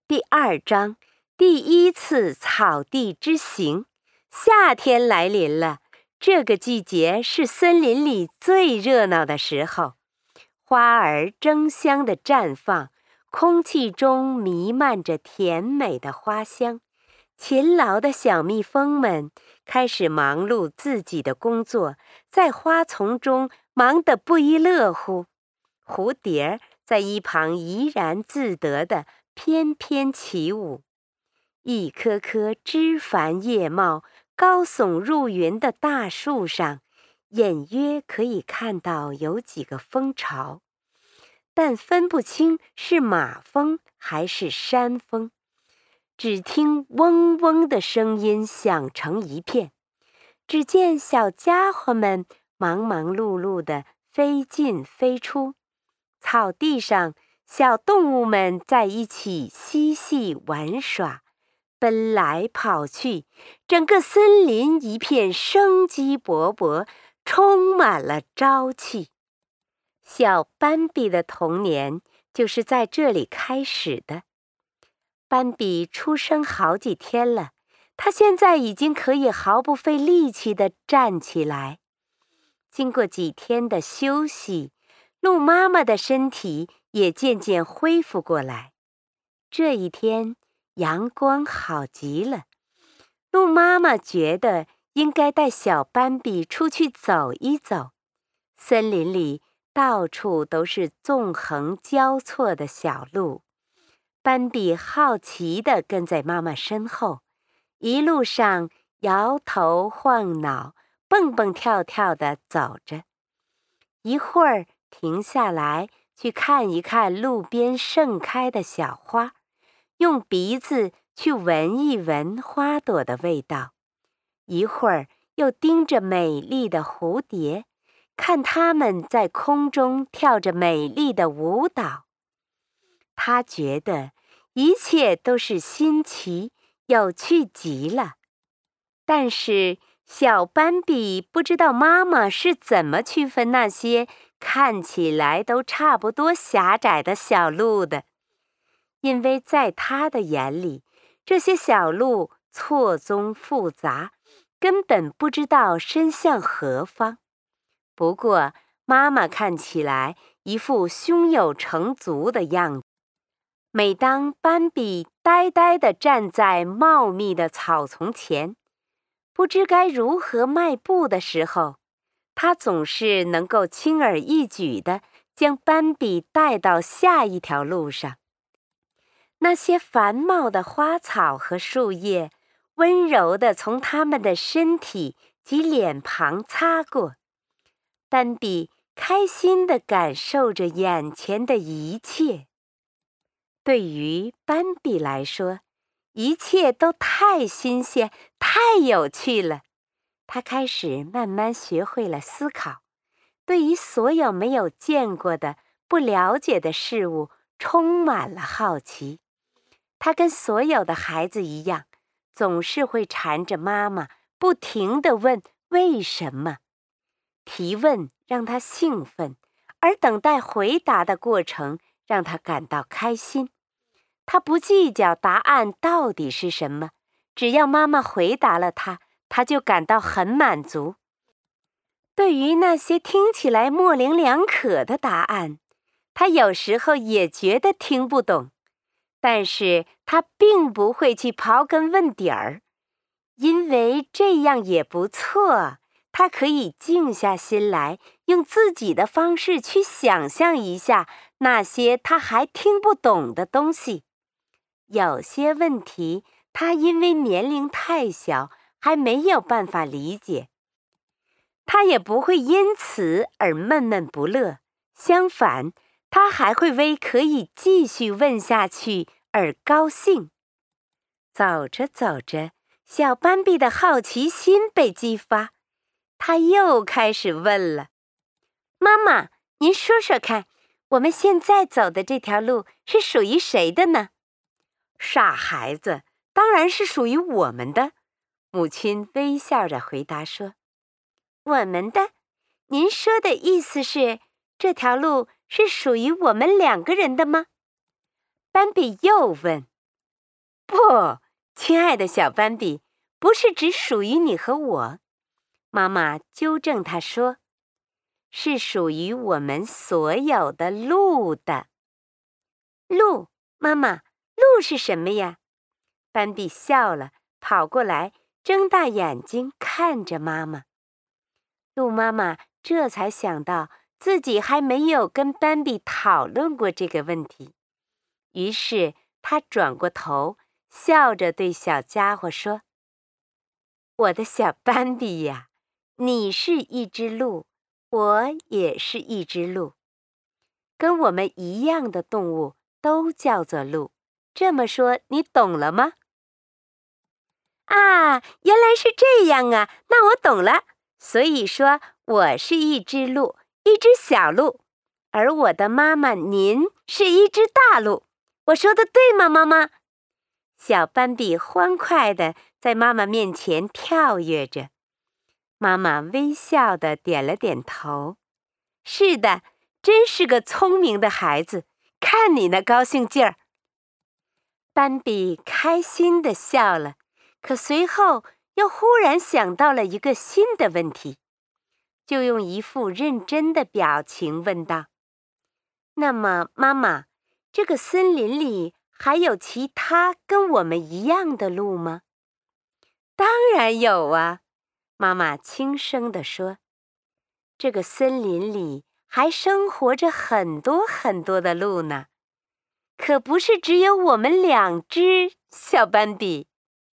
第2章，第1次草地之行。夏天来临了，这个季节是森林里最热闹的时候，花儿争相地绽放，空气中弥漫着甜美的花香。勤劳的小蜜蜂们开始忙碌自己的工作，在花丛中忙得不亦乐乎。蝴蝶在一旁怡然自得地翩翩起舞。一棵棵枝繁叶茂、高耸入云的大树上，隐约可以看到有几个蜂巢，但分不清是马蜂还是山蜂。只听嗡嗡的声音响成一片，只见小家伙们忙忙碌碌地飞进飞出。草地上，小动物们在一起嬉戏玩耍，奔来跑去，整个森林一片生机勃勃，充满了朝气。小斑比的童年就是在这里开始的。斑比出生好几天了，他现在已经可以毫不费力气地站起来。经过几天的休息，鹿妈妈的身体也渐渐恢复过来。这一天，阳光好极了，鹿妈妈觉得应该带小斑比出去走一走。森林里到处都是纵横交错的小路，斑比好奇地跟在妈妈身后，一路上摇头晃脑，蹦蹦跳跳地走着。一会儿停下来去看一看路边盛开的小花，用鼻子去闻一闻花朵的味道。一会儿又盯着美丽的蝴蝶，看它们在空中跳着美丽的舞蹈。他觉得一切都是新奇，有趣极了。但是小斑比不知道妈妈是怎么区分那些看起来都差不多狭窄的小路的，因为在他的眼里，这些小路错综复杂，根本不知道伸向何方。不过妈妈看起来一副胸有成竹的样子。每当斑比呆呆地站在茂密的草丛前，不知该如何迈步的时候，他总是能够轻而易举地将斑比带到下一条路上。那些繁茂的花草和树叶温柔地从他们的身体及脸庞擦过，斑比开心地感受着眼前的一切。对于斑比来说，一切都太新鲜，太有趣了。他开始慢慢学会了思考，对于所有没有见过的、不了解的事物充满了好奇。他跟所有的孩子一样，总是会缠着妈妈，不停地问为什么。提问让他兴奋，而等待回答的过程让他感到开心。他不计较答案到底是什么，只要妈妈回答了他，他就感到很满足。对于那些听起来模棱两可的答案，他有时候也觉得听不懂，但是他并不会去刨根问底儿，因为这样也不错。他可以静下心来，用自己的方式去想象一下那些他还听不懂的东西。有些问题，他因为年龄太小，还没有办法理解。他也不会因此而闷闷不乐，相反，他还会为可以继续问下去而高兴。走着走着，小斑比的好奇心被激发，他又开始问了：妈妈，您说说看，我们现在走的这条路是属于谁的呢？傻孩子，当然是属于我们的。母亲微笑着回答说：我们的？您说的意思是，这条路是属于我们2个人的吗？斑比又问： 不，亲爱的小斑比，不是只属于你和我。妈妈纠正他说，是属于我们所有的鹿的。鹿，妈妈，鹿是什么呀？斑比笑了，跑过来，睁大眼睛看着妈妈。鹿妈妈这才想到自己还没有跟斑比讨论过这个问题，于是她转过头，笑着对小家伙说：“我的小斑比呀，你是一只鹿，我也是一只鹿，跟我们一样的动物都叫做鹿。这么说你懂了吗？”啊，原来是这样啊，那我懂了。所以说，我是一只鹿，一只小鹿，而我的妈妈您是一只大鹿。我说的对吗，妈妈？小斑比欢快地在妈妈面前跳跃着。妈妈微笑地点了点头。是的，真是个聪明的孩子，看你那高兴劲儿。斑比开心地笑了。可随后又忽然想到了一个新的问题，就用一副认真的表情问道：“那么，妈妈，这个森林里还有其他跟我们一样的鹿吗？”“当然有啊。”妈妈轻声地说，“这个森林里还生活着很多很多的鹿呢，可不是只有我们2只。”小斑比。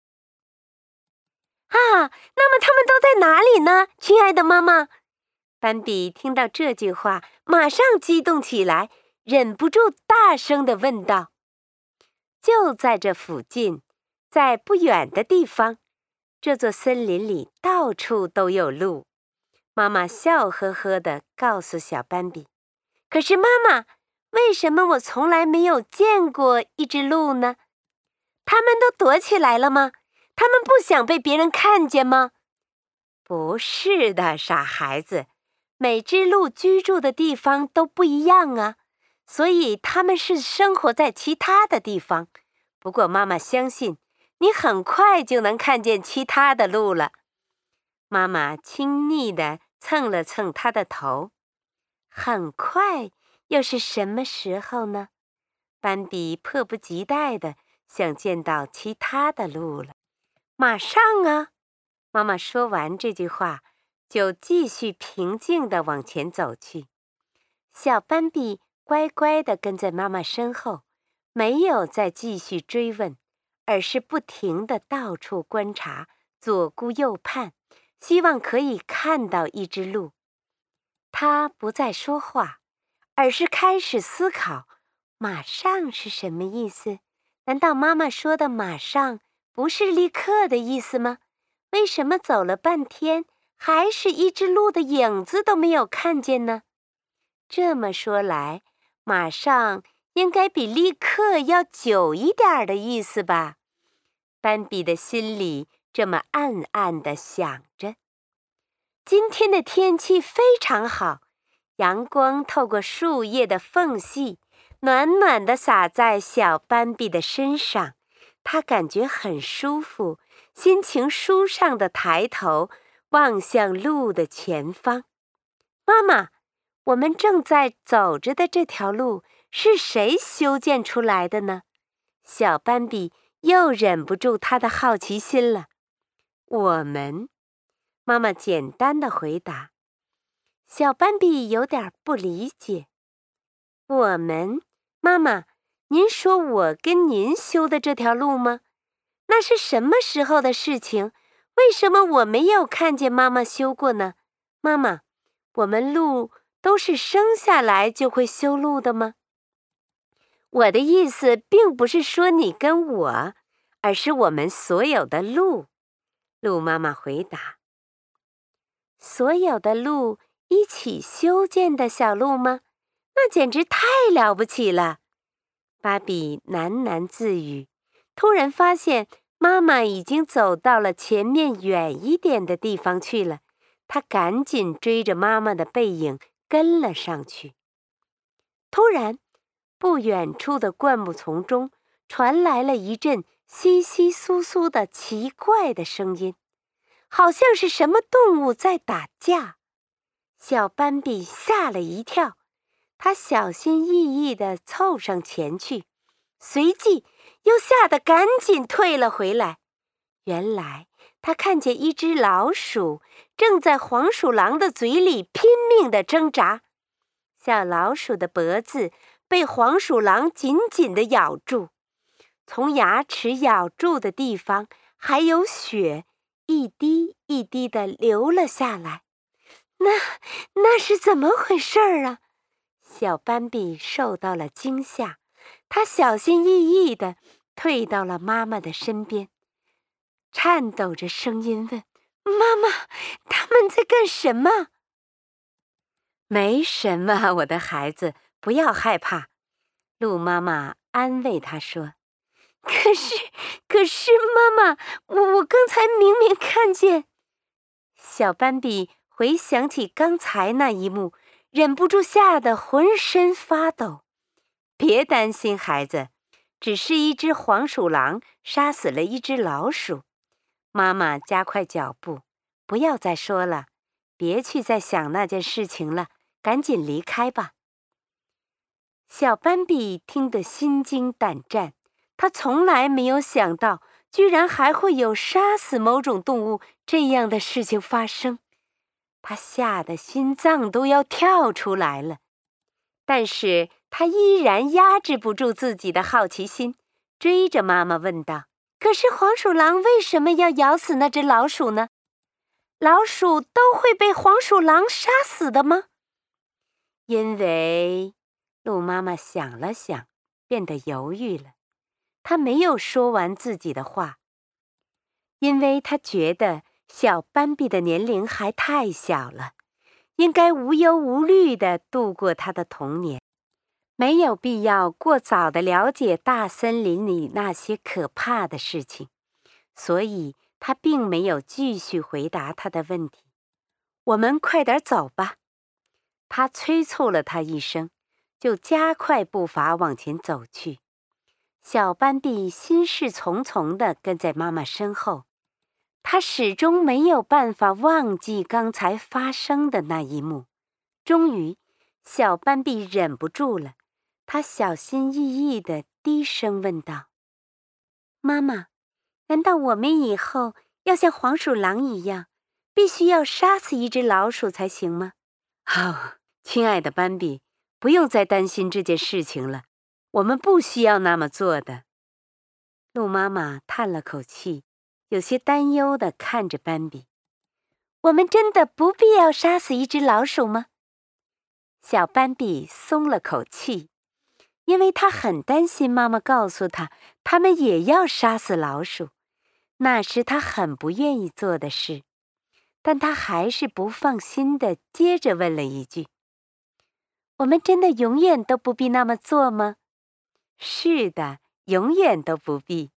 啊，那么他们都在哪里呢，亲爱的妈妈？斑比听到这句话，马上激动起来，忍不住大声地问道：“就在这附近，在不远的地方，这座森林里到处都有鹿。”妈妈笑呵呵地告诉小斑比：“可是妈妈，为什么我从来没有见过一只鹿呢？它们都躲起来了吗？他们不想被别人看见吗？”“不是的，傻孩子，每只鹿居住的地方都不一样啊，所以他们是生活在其他的地方。不过妈妈相信，你很快就能看见其他的鹿了。”妈妈亲昵地蹭了蹭他的头。很快又是什么时候呢？斑比迫不及待地想见到其他的鹿了。马上啊！妈妈说完这句话，就继续平静地往前走去。小斑比乖乖地跟在妈妈身后，没有再继续追问，而是不停地到处观察，左顾右盼，希望可以看到一只鹿。他不再说话，而是开始思考，马上是什么意思？难道妈妈说的马上不是立刻的意思吗？为什么走了半天，还是一只鹿的影子都没有看见呢？这么说来，马上应该比立刻要久一点的意思吧？斑比的心里这么暗暗地想着。今天的天气非常好，阳光透过树叶的缝隙，暖暖地洒在小斑比的身上，他感觉很舒服，心情舒畅地抬头望向路的前方。妈妈，我们正在走着的这条路是谁修建出来的呢？小斑比又忍不住他的好奇心了。我们，妈妈简单地回答。小斑比有点不理解。我们，妈妈，您说我跟您修的这条路吗？那是什么时候的事情？为什么我没有看见妈妈修过呢？妈妈，我们鹿都是生下来就会修路的吗？我的意思并不是说你跟我，而是我们所有的鹿。鹿妈妈回答。所有的鹿一起修建的小路吗？那简直太了不起了！芭比喃喃自语，突然发现妈妈已经走到了前面远一点的地方去了，她赶紧追着妈妈的背影跟了上去。突然，不远处的灌木丛中传来了一阵窸窸窣窣的奇怪的声音，好像是什么动物在打架。小斑比吓了一跳，他小心翼翼地凑上前去，随即又吓得赶紧退了回来。原来他看见一只老鼠正在黄鼠狼的嘴里拼命地挣扎，小老鼠的脖子被黄鼠狼紧紧地咬住，从牙齿咬住的地方还有血一滴一滴地流了下来。那是怎么回事啊？小斑比受到了惊吓，他小心翼翼地退到了妈妈的身边，颤抖着声音问：妈妈，他们在干什么？没什么，我的孩子，不要害怕。鹿妈妈安慰他说。可是，妈妈，我刚才明明看见……小斑比回想起刚才那一幕，忍不住吓得浑身发抖。别担心，孩子，只是一只黄鼠狼杀死了一只老鼠。妈妈加快脚步，不要再说了，别去再想那件事情了，赶紧离开吧。小斑比听得心惊胆战，他从来没有想到，居然还会有杀死某种动物这样的事情发生。他吓得心脏都要跳出来了，但是他依然压制不住自己的好奇心，追着妈妈问道：可是黄鼠狼为什么要咬死那只老鼠呢？老鼠都会被黄鼠狼杀死的吗？因为鹿妈妈想了想，变得犹豫了。她没有说完自己的话，因为她觉得小斑比的年龄还太小了，应该无忧无虑地度过他的童年，没有必要过早地了解大森林里那些可怕的事情，所以他并没有继续回答他的问题。我们快点走吧，他催促了他一声，就加快步伐往前走去。小斑比心事重重地跟在妈妈身后，他始终没有办法忘记刚才发生的那一幕。终于，小斑比忍不住了，他小心翼翼地低声问道：妈妈，难道我们以后要像黄鼠狼一样，必须要杀死一只老鼠才行吗？亲爱的斑比，不用再担心这件事情了，我们不需要那么做的。鹿妈妈叹了口气，有些担忧地看着斑比。我们真的不必要杀死一只老鼠吗？小斑比松了口气，因为他很担心妈妈告诉他，他们也要杀死老鼠，那是他很不愿意做的事。但他还是不放心地接着问了一句：我们真的永远都不必那么做吗？是的，永远都不必。